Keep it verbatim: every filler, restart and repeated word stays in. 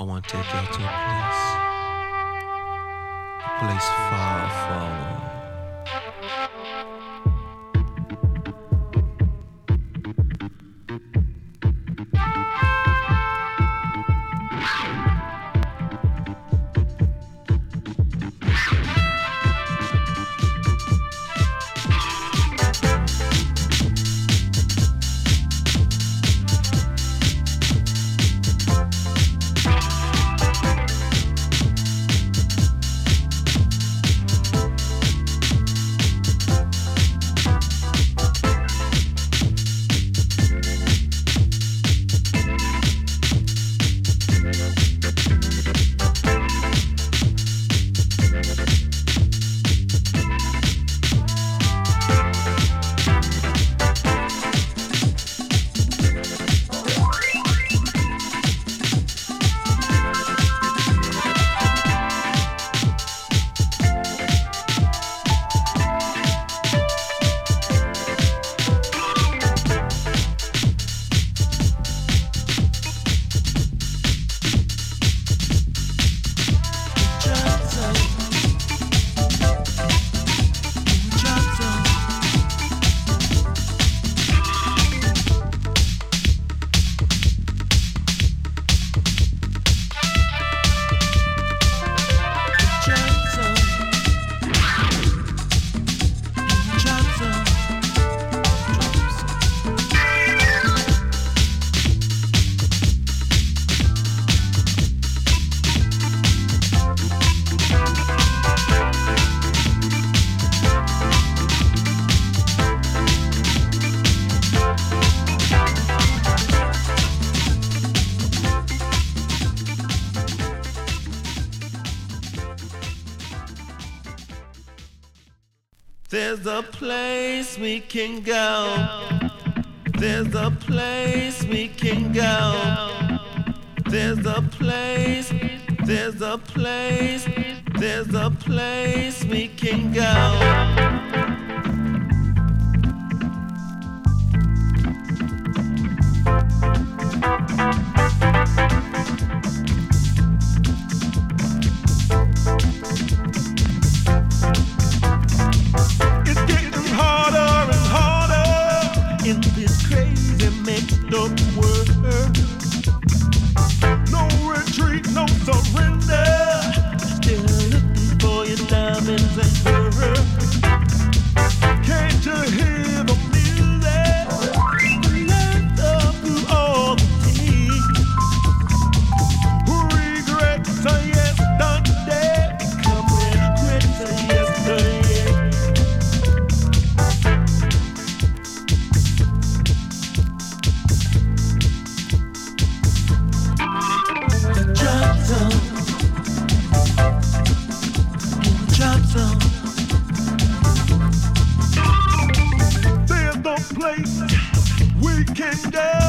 want to take y'all to a place, a place far, far away. There's a place we can go. There's a place we can go. There's a place, there's a place, there's a place we can go. There's no place we can go.